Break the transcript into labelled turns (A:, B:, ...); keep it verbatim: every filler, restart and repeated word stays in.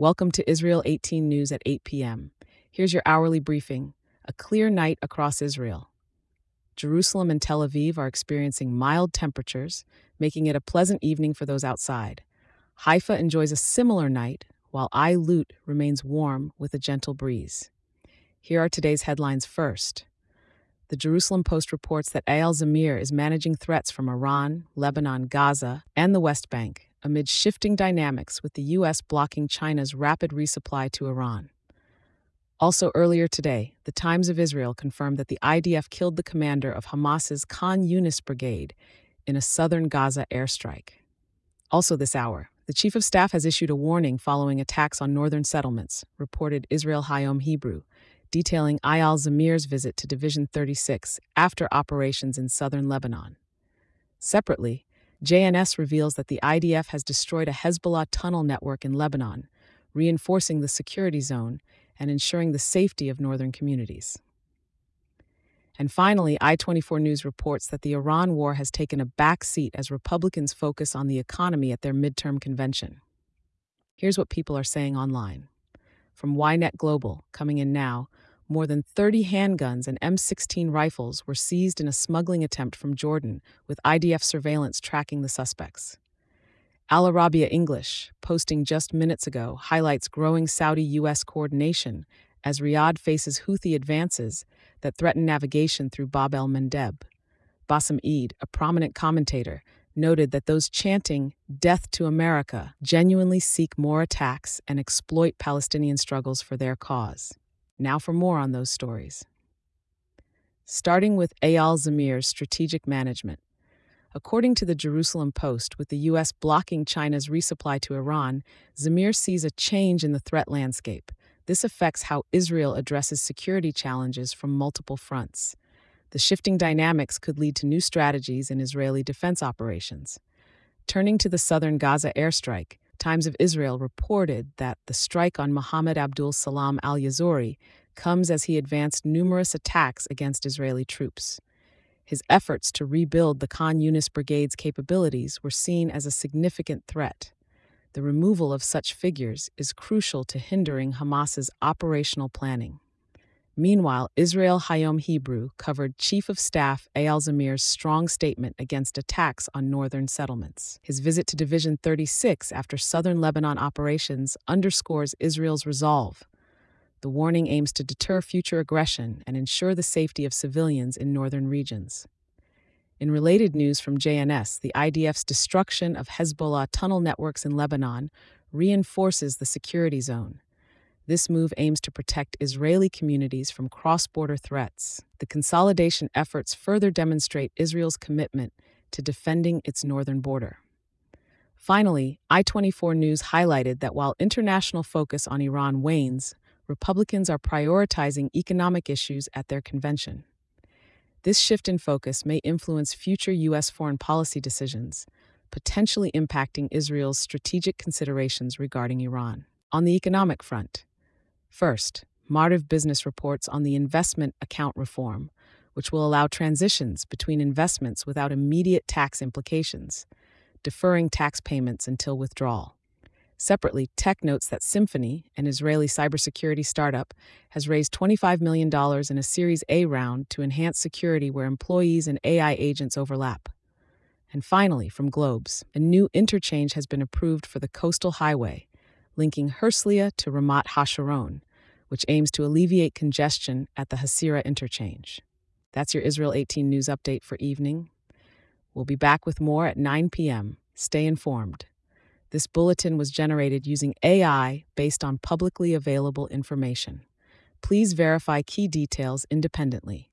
A: Welcome to Israel eighteen News at eight p m Here's your hourly briefing. A clear night across Israel. Jerusalem and Tel Aviv are experiencing mild temperatures, making it a pleasant evening for those outside. Haifa enjoys a similar night, while Eilut remains warm with a gentle breeze. Here are today's headlines first. The Jerusalem Post reports that Eyal Zamir is managing threats from Iran, Lebanon, Gaza, and the West Bank, amid shifting dynamics with the U S blocking China's rapid resupply to Iran. Also earlier today, the Times of Israel confirmed that the I D F killed the commander of Hamas's Khan Yunis brigade in a southern Gaza airstrike. Also this hour, the Chief of Staff has issued a warning following attacks on northern settlements, reported Israel Hayom Hebrew, detailing Eyal Zamir's visit to Division thirty-six after operations in southern Lebanon. Separately, J N S reveals that the I D F has destroyed a Hezbollah tunnel network in Lebanon, reinforcing the security zone and ensuring the safety of northern communities. And finally, I twenty-four News reports that the Iran war has taken a back seat as Republicans focus on the economy at their midterm convention. Here's what people are saying online. From Ynet Global, coming in now, more than thirty handguns and M sixteen rifles were seized in a smuggling attempt from Jordan, with I D F surveillance tracking the suspects. Al Arabiya English, posting just minutes ago, highlights growing Saudi-U S coordination as Riyadh faces Houthi advances that threaten navigation through Bab el-Mandeb. Bassem Eid, a prominent commentator, noted that those chanting "Death to America" genuinely seek more attacks and exploit Palestinian struggles for their cause. Now for more on those stories. Starting with Eyal Zamir's strategic management. According to the Jerusalem Post, with the U S blocking China's resupply to Iran, Zamir sees a change in the threat landscape. This affects how Israel addresses security challenges from multiple fronts. The shifting dynamics could lead to new strategies in Israeli defense operations. Turning to the southern Gaza airstrike, Times of Israel reported that the strike on Mohammed Abdul Salam al-Yazori comes as he advanced numerous attacks against Israeli troops. His efforts to rebuild the Khan Yunis brigade's capabilities were seen as a significant threat. The removal of such figures is crucial to hindering Hamas's operational planning. Meanwhile, Israel Hayom Hebrew covered Chief of Staff Eyal Zamir's strong statement against attacks on northern settlements. His visit to Division thirty-six after southern Lebanon operations underscores Israel's resolve. The warning aims to deter future aggression and ensure the safety of civilians in northern regions. In related news from J N S, the I D F's destruction of Hezbollah tunnel networks in Lebanon reinforces the security zone. This move aims to protect Israeli communities from cross-border threats. The consolidation efforts further demonstrate Israel's commitment to defending its northern border. Finally, I twenty-four News highlighted that while international focus on Iran wanes, Republicans are prioritizing economic issues at their convention. This shift in focus may influence future U S foreign policy decisions, potentially impacting Israel's strategic considerations regarding Iran. On the economic front, first, Martiv Business reports on the investment account reform, which will allow transitions between investments without immediate tax implications, deferring tax payments until withdrawal. Separately, Tech notes that Symphony, an Israeli cybersecurity startup, has raised twenty-five million dollars in a Series A round to enhance security where employees and A I agents overlap. And finally, from Globes, a new interchange has been approved for the coastal highway, linking Herzliya to Ramat HaSharon, which aims to alleviate congestion at the Hasira interchange. That's your Israel eighteen News update for evening. We'll be back with more at nine p m Stay informed. This bulletin was generated using A I based on publicly available information. Please verify key details independently.